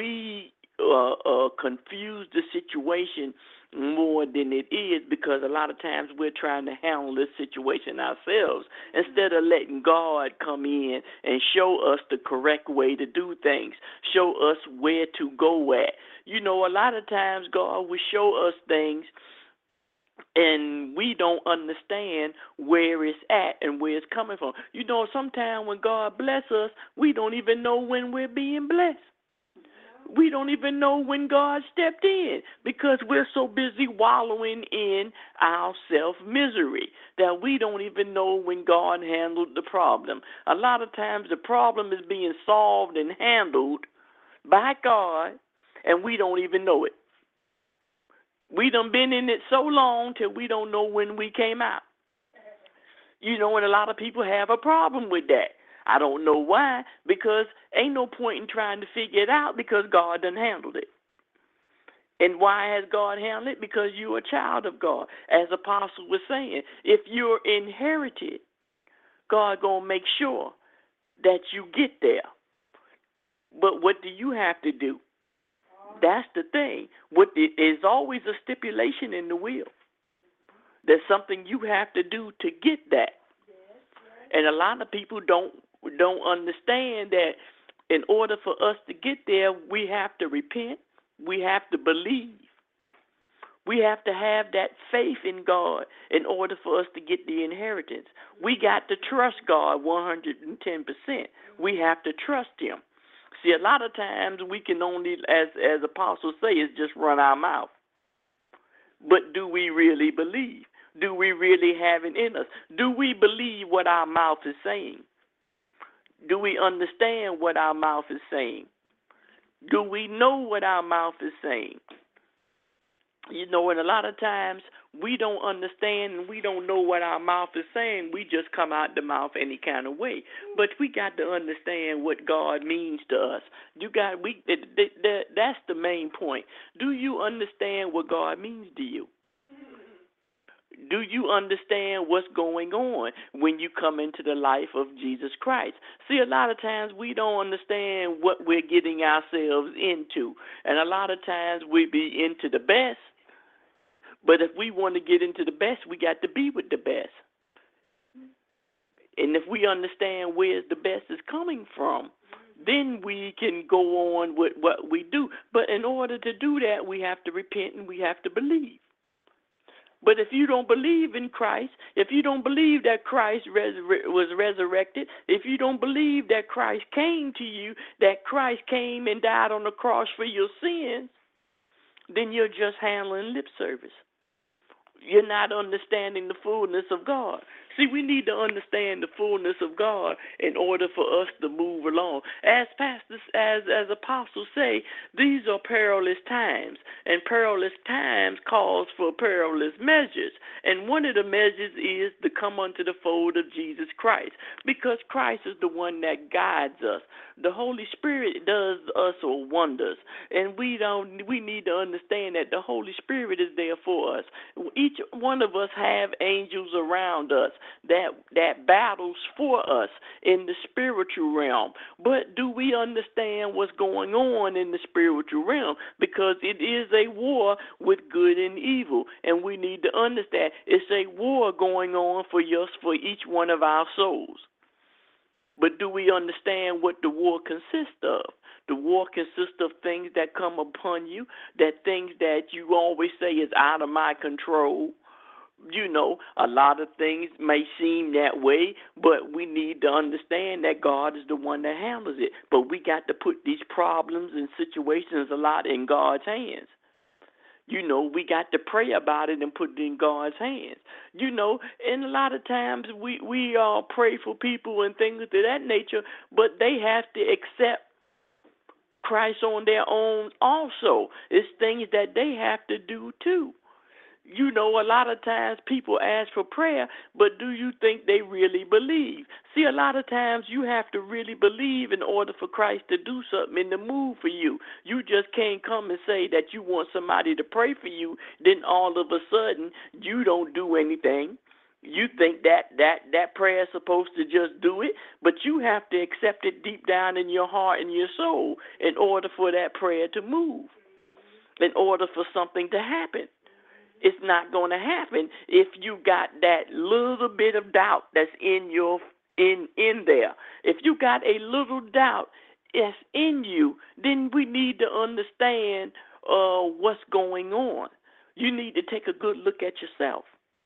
We uh, uh, confuse the situation more than it is because a lot of times we're trying to handle this situation ourselves instead of letting God come in and show us the correct way to do things, show us where to go at. You know, a lot of times God will show us things and we don't understand where it's at and where it's coming from. You know, sometimes when God bless us, we don't even know when we're being blessed. We don't even know when God stepped in because we're so busy wallowing in our self-misery that we don't even know when God handled the problem. A lot of times the problem is being solved and handled by God, and we don't even know it. We done been in it so long till we don't know when we came out. You know, and a lot of people have a problem with that. I don't know why, because ain't no point in trying to figure it out because God done handled it. And why has God handled it? Because you're a child of God. As Apostle was saying, if you're inherited, God going to make sure that you get there. But what do you have to do? That's the thing. What is always a stipulation in the will. There's something you have to do to get that. And a lot of people don't don't understand that in order for us to get there, we have to repent. We have to believe. We have to have that faith in God in order for us to get the inheritance. We got to trust God one hundred ten percent. We have to trust him. See, a lot of times we can only, as, as apostles say, is just run our mouth. But do we really believe? Do we really have it in us? Do we believe what our mouth is saying? Do we understand what our mouth is saying? Do we know what our mouth is saying? You know, and a lot of times we don't understand and we don't know what our mouth is saying. We just come out the mouth any kind of way. But we got to understand what God means to us. You got we that, that, that's the main point. Do you understand what God means to you? Do you understand what's going on when you come into the life of Jesus Christ? See, a lot of times we don't understand what we're getting ourselves into. And a lot of times we be into the best. But if we want to get into the best, we got to be with the best. And if we understand where the best is coming from, then we can go on with what we do. But in order to do that, we have to repent and we have to believe. But if you don't believe in Christ, if you don't believe that Christ resur- was resurrected, if you don't believe that Christ came to you, that Christ came and died on the cross for your sins, then you're just handling lip service. You're not understanding the fullness of God. See, we need to understand the fullness of God in order for us to move along. As pastors, as as apostles say, these are perilous times, and perilous times calls for perilous measures. And one of the measures is to come unto the fold of Jesus Christ, because Christ is the one that guides us. The Holy Spirit does us wonders, and we don't. We need to understand that the Holy Spirit is there for us. Each one of us have angels around us that that battles for us in the spiritual realm. But do we understand what's going on in the spiritual realm? Because it is a war with good and evil, and we need to understand it's a war going on for us, for each one of our souls. But do we understand what the war consists of? The war consists of things that come upon you, that things that you always say is out of my control. You know, a lot of things may seem that way, but we need to understand that God is the one that handles it. But we got to put these problems and situations a lot in God's hands. You know, we got to pray about it and put it in God's hands. You know, and a lot of times we, we uh, pray for people and things of that nature, but they have to accept Christ on their own also. It's things that they have to do too. You know, a lot of times people ask for prayer, but do you think they really believe? See, a lot of times you have to really believe in order for Christ to do something in the move for you. You just can't come and say that you want somebody to pray for you, then all of a sudden you don't do anything. You think that, that, that prayer is supposed to just do it, but you have to accept it deep down in your heart and your soul in order for that prayer to move, in order for something to happen. It's not going to happen if you got that little bit of doubt that's in your in in there. If you got a little doubt that's in you, then we need to understand uh, what's going on. You need to take a good look at yourself.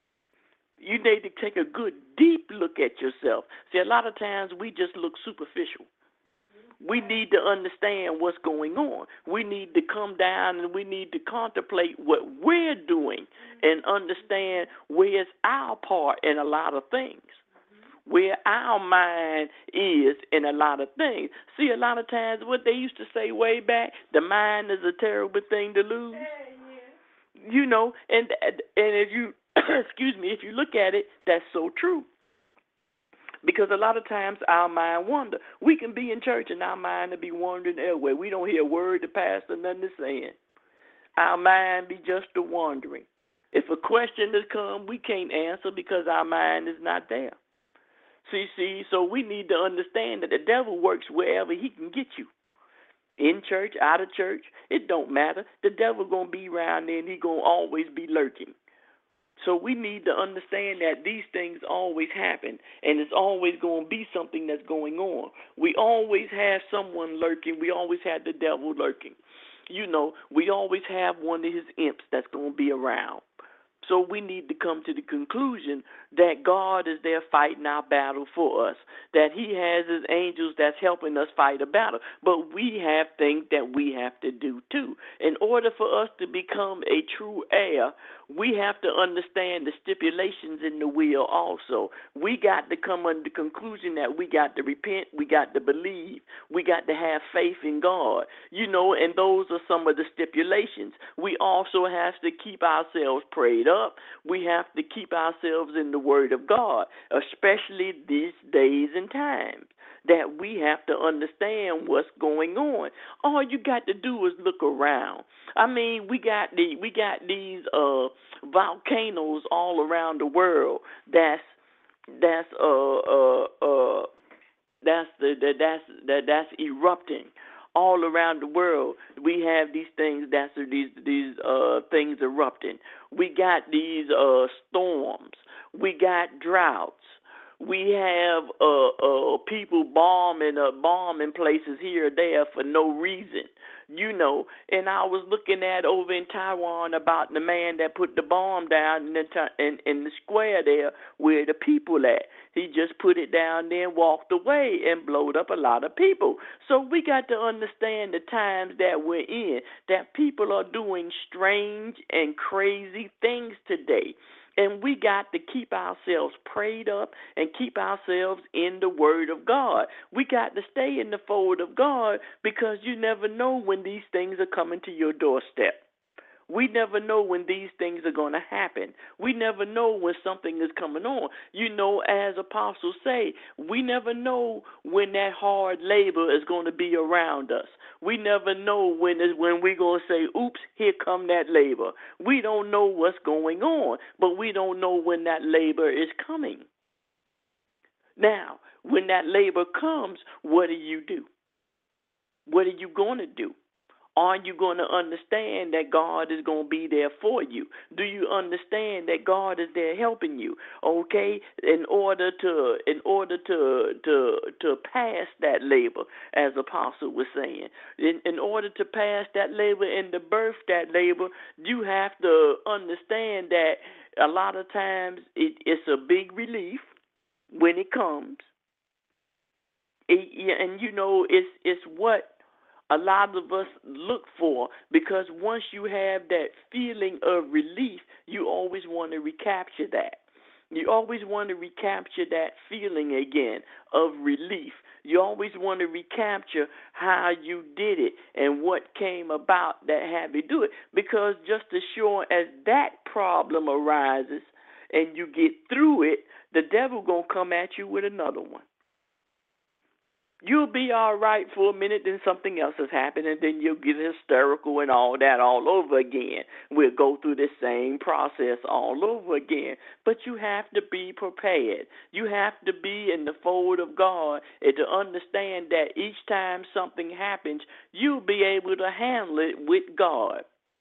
You need to take a good, deep look at yourself. See, a lot of times we just look superficial. We need to understand what's going on. We need to come down and we need to contemplate what we're doing and understand where's our part in a lot of things, where our mind is in a lot of things. See, a lot of times what they used to say way back, the mind is a terrible thing to lose. You know, and and if you, excuse me, if you look at it, that's so true. Because a lot of times our mind wander. We can be in church and our mind will be wandering everywhere. We don't hear a word the pastor nothing is saying. Our mind be just a wandering. If a question has come, we can't answer because our mind is not there. See, see, so we need to understand that the devil works wherever he can get you. In church, out of church, it don't matter. The devil going to be around there and he going to always be lurking. So we need to understand that these things always happen, and it's always going to be something that's going on. We always have someone lurking. We always have the devil lurking. You know, we always have one of his imps that's going to be around. So we need to come to the conclusion that God is there fighting our battle for us, that he has his angels that's helping us fight a battle. But we have things that we have to do too. In order for us to become a true heir, we have to understand the stipulations in the will also. We got to come under the conclusion that we got to repent, we got to believe, we got to have faith in God. You know, and those are some of the stipulations. We also have to keep ourselves prayed up. We have to keep ourselves in the Word of God, especially these days and times, that we have to understand what's going on. All you got to do is look around. I mean, we got the we got these uh, volcanoes all around the world. That's that's uh uh uh that's the, the that's that that's erupting all around the world. We have these things that's these these uh things erupting. We got these uh storms. We got droughts. We have uh, uh, uh, people bombing uh, bombing places here or there for no reason. You know, and I was looking at over in Taiwan about the man that put the bomb down in the, in, in the square there where the people at. He just put it down there and walked away and blowed up a lot of people. So we got to understand the times that we're in, that people are doing strange and crazy things today. And we got to keep ourselves prayed up and keep ourselves in the Word of God. We got to stay in the fold of God because you never know when these things are coming to your doorstep. We never know when these things are going to happen. We never know when something is coming on. You know, as apostles say, we never know when that hard labor is going to be around us. We never know when is when we're going to say, oops, here come that labor. We don't know what's going on, but we don't know when that labor is coming. Now, when that labor comes, what do you do? What are you going to do? Are you going to understand that God is going to be there for you? Do you understand that God is there helping you? Okay, in order to in order to to to pass that labor, as Apostle was saying, in, in order to pass that labor and to birth that labor, you have to understand that a lot of times it, it's a big relief when it comes. It, and you know, it's it's what a lot of us look for, because once you have that feeling of relief, you always want to recapture that. You always want to recapture that feeling again of relief. You always want to recapture how you did it and what came about that had you do it, because just as sure as that problem arises and you get through it, the devil going to come at you with another one. You'll be all right for a minute, then something else has happened, and then you'll get hysterical and all that all over again. We'll go through the same process all over again. But you have to be prepared. You have to be in the fold of God and to understand that each time something happens, you'll be able to handle it with God.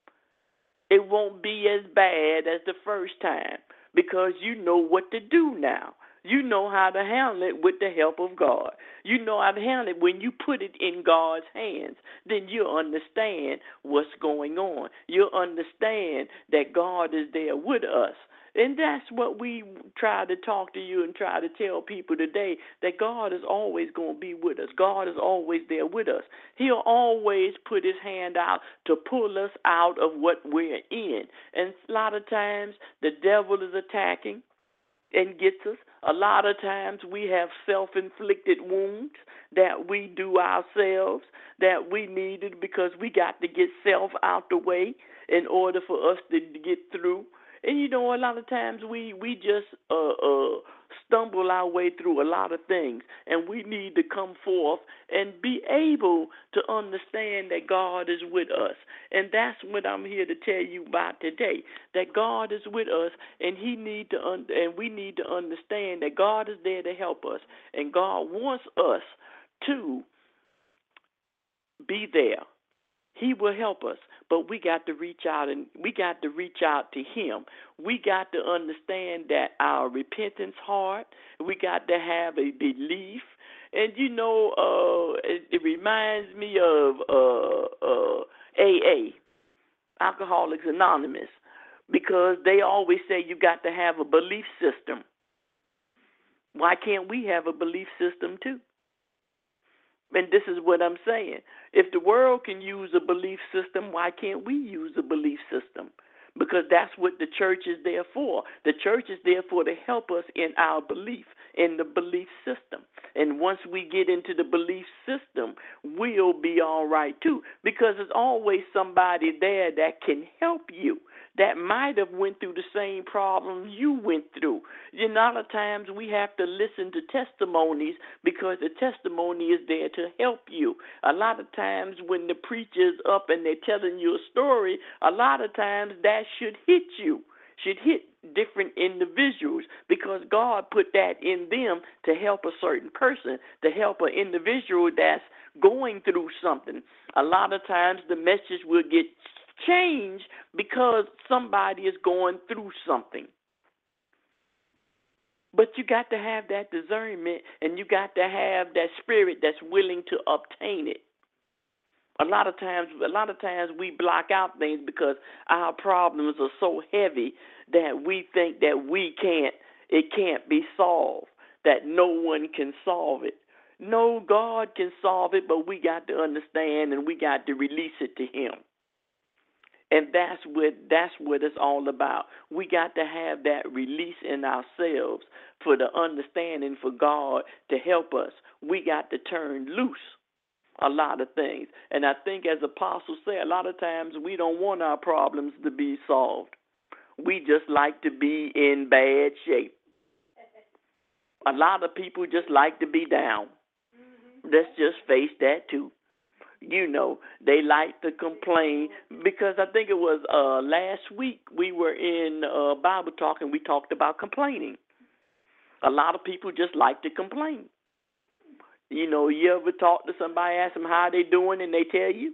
It won't be as bad as the first time because you know what to do now. You know how to handle it with the help of God. You know how to handle it when you put it in God's hands. Then you'll understand what's going on. You'll understand that God is there with us. And that's what we try to talk to you and try to tell people today, that God is always going to be with us. God is always there with us. He'll always put his hand out to pull us out of what we're in. And a lot of times the devil is attacking and gets us. A lot of times we have self-inflicted wounds that we do ourselves, that we needed because we got to get self out the way in order for us to get through. And, you know, a lot of times we, we just uh, uh, stumble our way through a lot of things, and we need to come forth and be able to understand that God is with us. And that's what I'm here to tell you about today, that God is with us, and he need to un- and we need to understand that God is there to help us, and God wants us to be there. He will help us, but we got to reach out and we got to reach out to him. We got to understand that our repentance heart, we got to have a belief. And, you know, uh, it, it reminds me of uh, uh, A A, Alcoholics Anonymous, because they always say you got to have a belief system. Why can't we have a belief system too? And this is what I'm saying. If the world can use a belief system, why can't we use a belief system? Because that's what the church is there for. The church is there for to help us in our belief, in the belief system. And once we get into the belief system, we'll be all right too. Because there's always somebody there that can help you, that might have went through the same problem you went through. You know, a lot of times we have to listen to testimonies because the testimony is there to help you. A lot of times when the preacher's up and they're telling you a story, a lot of times that should hit you, should hit different individuals, because God put that in them to help a certain person, to help an individual that's going through something. A lot of times the message will get change because somebody is going through something. But you got to have that discernment, and you got to have that spirit that's willing to obtain it. A lot of times, a lot of times we block out things because our problems are so heavy that we think that we can't, it can't be solved, that no one can solve it. No, God can solve it, but we got to understand and we got to release it to Him. And that's what that's what it's all about. We got to have that release in ourselves for the understanding for God to help us. We got to turn loose a lot of things. And I think, as Apostle said, a lot of times we don't want our problems to be solved. We just like to be in bad shape. A lot of people just like to be down. Let's just face that too. You know, they like to complain because I think it was uh, last week we were in uh, Bible Talk and we talked about complaining. A lot of people just like to complain. You know, you ever talk to somebody, ask them how they doing, and they tell you?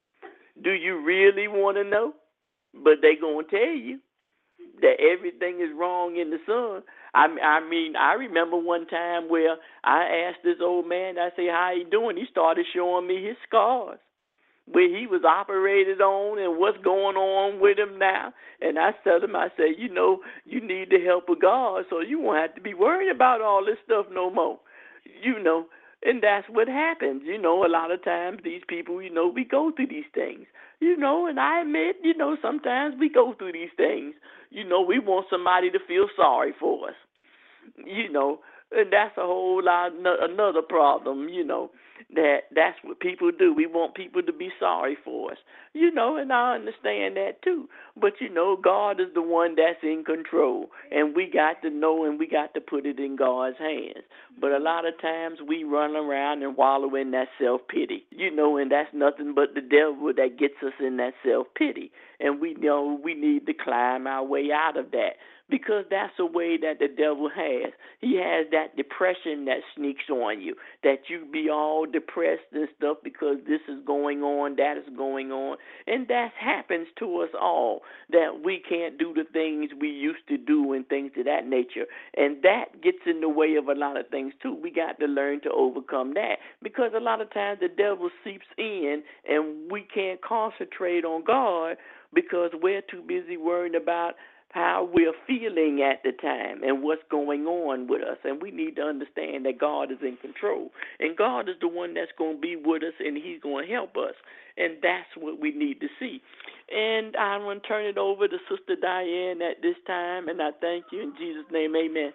Do you really want to know? But they going to tell you that everything is wrong in the sun. I, I mean, I remember one time where I asked this old man, I said, how he doing? He started showing me his scars, where he was operated on and what's going on with him now. And I told him, I said, you know, you need the help of God, so you won't have to be worried about all this stuff no more. You know, and that's what happens. You know, a lot of times these people, you know, we go through these things. You know, and I admit, you know, sometimes we go through these things. You know, we want somebody to feel sorry for us. You know, and that's a whole lot, another problem, you know, that that's what people do. We want people to be sorry for us, you know, and I understand that too. But, you know, God is the one that's in control, and we got to know and we got to put it in God's hands. But a lot of times we run around and wallow in that self-pity, you know, and that's nothing but the devil that gets us in that self-pity. And we know we need to climb our way out of that, because that's a way that the devil has. He has that depression that sneaks on you, that you be all depressed and stuff because this is going on, that is going on. And that happens to us all, that we can't do the things we used to do and things of that nature. And that gets in the way of a lot of things too. We got to learn to overcome that, because a lot of times the devil seeps in and we can't concentrate on God because we're too busy worrying about how we're feeling at the time and what's going on with us. And we need to understand that God is in control. And God is the one that's going to be with us, and He's going to help us. And that's what we need to see. And I'm going to turn it over to Sister Diane at this time, and I thank you in Jesus' name, amen.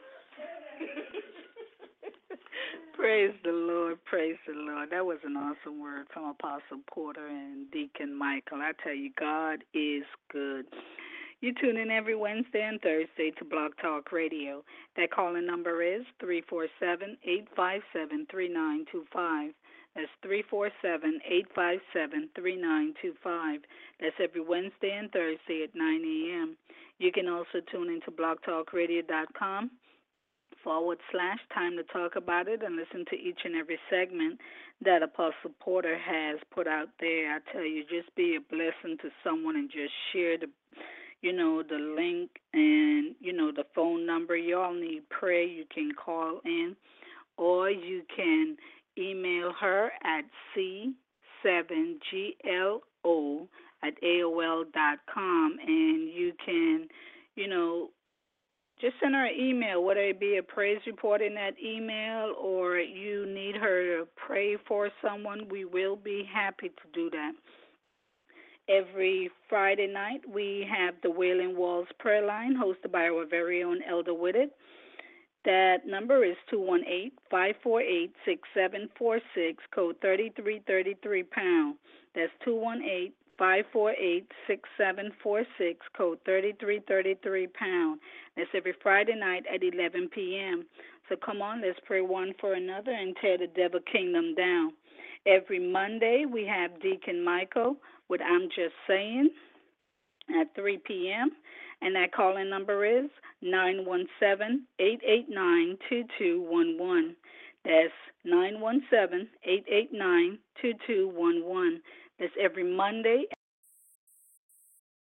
Praise the Lord, praise the Lord. That was an awesome word from Apostle Porter and Deacon Michael. I tell you, God is good. You tune in every Wednesday and Thursday to Blog Talk Radio. That calling number is three four seven, eight five seven, three nine two five. That's three four seven, eight five seven, three nine two five. That's every Wednesday and Thursday at nine a.m. You can also tune into blogtalkradio.com forward slash time to talk about it and listen to each and every segment that Apostle Porter has put out there. I tell you, just be a blessing to someone and just share the you know, the link and, you know, the phone number. You all need prayer. You can call in, or you can email her at c seven g l o at a o l dot com, and you can, you know, just send her an email, whether it be a praise report in that email or you need her to pray for someone. We will be happy to do that. Every Friday night, we have the Wailing Walls Prayer Line, hosted by our very own Elder Whitted. That number is two one eight, five four eight, six seven four six, code thirty-three thirty-three pound. That's two one eight, five four eight, six seven four six, code thirty-three thirty-three pound. That's every Friday night at eleven p.m. So come on, let's pray one for another and tear the devil kingdom down. Every Monday, we have Deacon Michael with I'm Just Saying at three p.m., and that calling number is nine one seven, eight eight nine, two two one one. That's nine one seven, eight eight nine, two two one one. That's every Monday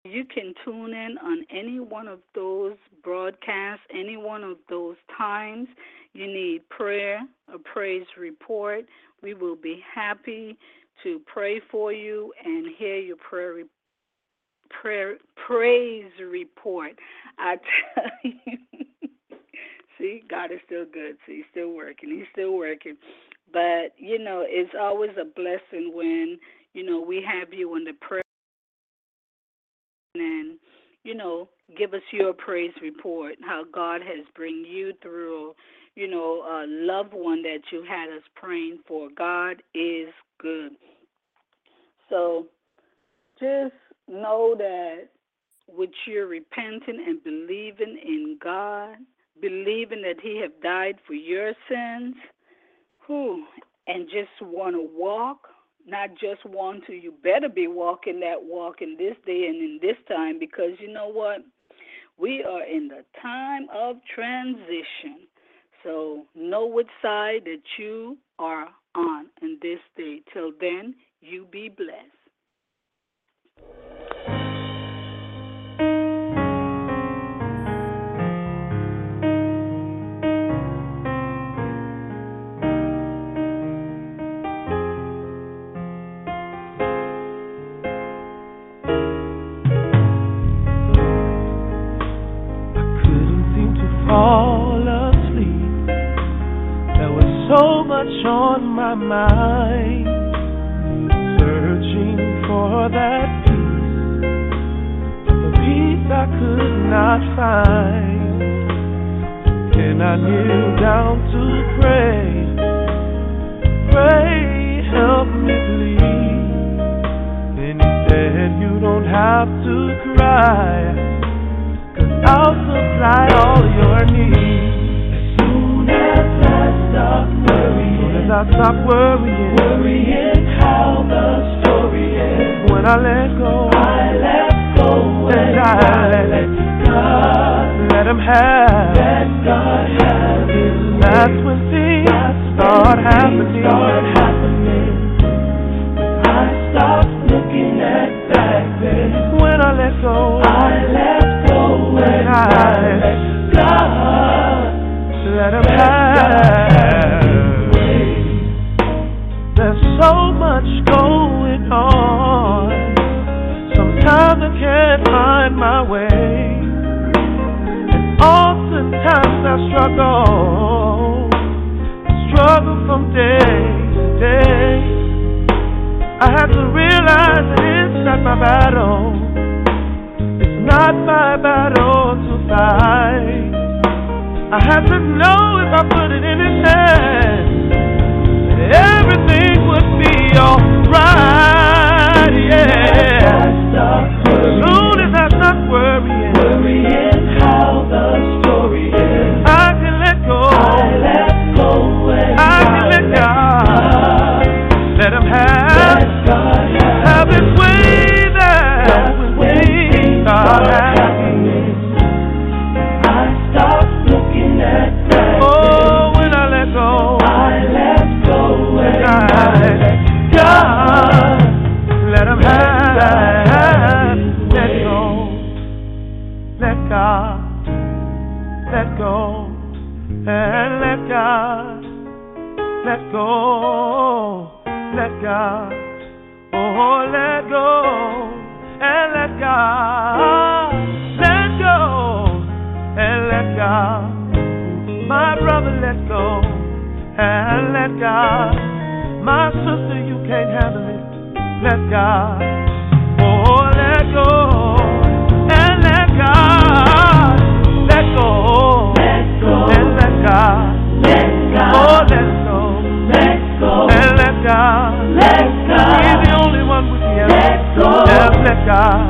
You can tune in on any one of those broadcasts, any one of those times. You need prayer, a praise report. We will be happy to pray for you and hear your prayer, prayer praise report. I tell you, see, God is still good. See, he's still working. He's still working. But, you know, it's always a blessing when, you know, we have you on the prayer and, you know, give us your praise report, how God has bring you through, you know, a loved one that you had us praying for. God is good. So just know that with your repenting and believing in God, believing that he have died for your sins, whew, and just want to walk, not just want to, you better be walking that walk in this day and in this time, because you know what? We are in the time of transition. So know which side that you are on in this day. Till then, you be blessed. So much on my mind, searching for that peace, the peace I could not find. And I kneel down to pray, pray, help me please. And he said, you don't have to cry, 'cause I'll supply all your needs. As soon as I stop worrying, as I stop worrying, worrying how the story ends. When I let go, I let go, and I, I let, let God, let him have, let God have his way. That's when things That's start when happening. Things start happening. When I stop looking at back then. When I let go, I let go, and I, I let God, let him let have. There's so much going on. Sometimes I can't find my way, and oftentimes I struggle, struggle from day to day. I have to realize that it's not my battle, it's not my battle to fight. I have to know if I put it in his hands, everything would be alright, yeah. As soon as I stop worrying, worrying how the story ends, I can let go, I let go, and I can let God, let him have, let God have, have his way there, when things start happening. I stop looking at that. Oh, when I let go, I let go, and I let God, let him have, let go, let God, let go, and let God, let go, let God, oh, let go, and let God, let go, and let God, my brother, let go, and let God, my sister, you can't handle it, let God, oh, let go, and let God, let go, let go, and let God, let God, oh, let go, let go, and let God, let God, he's the only one with the answer, let go, and let God,